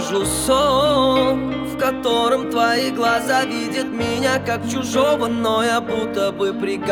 вижу сон, в котором твои глаза видят меня как чужого, но я будто бы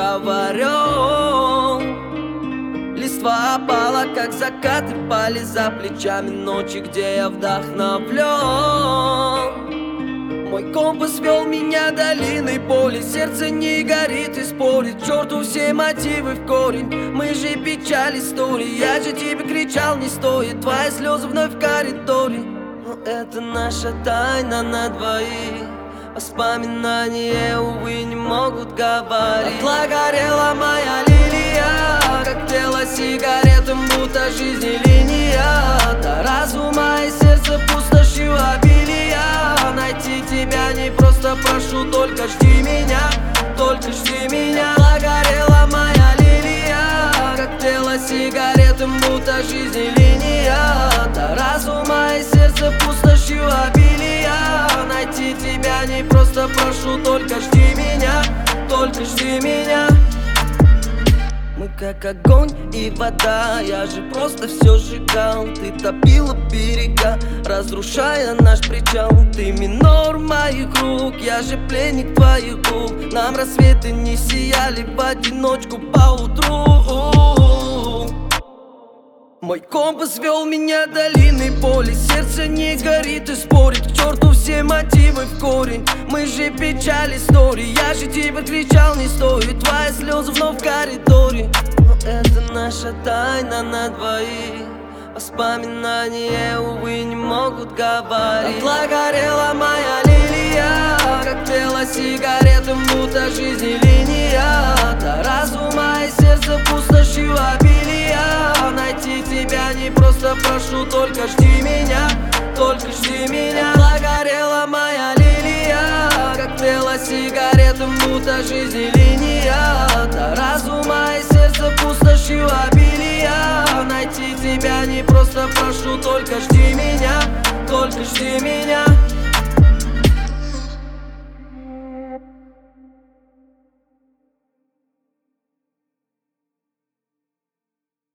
приговорен. Листва опала, как закаты, пали за плечами ночи, где я вдохновлен. Мой компас вел меня долиной боли, сердце не горит и спорит, к черту все мотивы в корень. Мы же печаль истории, я же тебе кричал, не стоит, твои слезы вновь в коридоре. Но это наша тайна на двоих, воспоминания, увы, не могут говорить. Дотла горела моя лилия, как тело сигаретам, будто жизни линия. До разума и сердца пустошью обилия. Найти тебя не просто прошу, только жди меня, только жди меня. Дотла горела моя лилия, как тело сигаретам, будто жизни линия. До разума и сердца пустошью обилия. Найти тебя не просто прошу, только жди меня, только жди меня. Мы как огонь и вода, я же просто все сжигал. Ты топила берега, разрушая наш причал. Ты минор моих рук, я же пленник твоих губ. Нам рассветы не сияли в одиночку поутру. Мой компас вел меня долиной боли, сердце не горит и спорит, к черту все мотивы в корень. Мы же печаль истории, я же тебе кричал, не стоит, твои слезы вновь в коридоре. Но это наша тайна на двоих, воспоминания, увы, не могут говорить. Дотла горела моя лилия, как тело сигаретам, будто жизни линия. До разума и сердца пустошью обилия. Найти тебя не просто прошу, только жди меня, только жди меня. Дотла горела моя лилия, как тело сигаретам, будто жизни линия. До разума и сердца пустошью обилия. Найти тебя не просто прошу, только жди меня, только жди меня.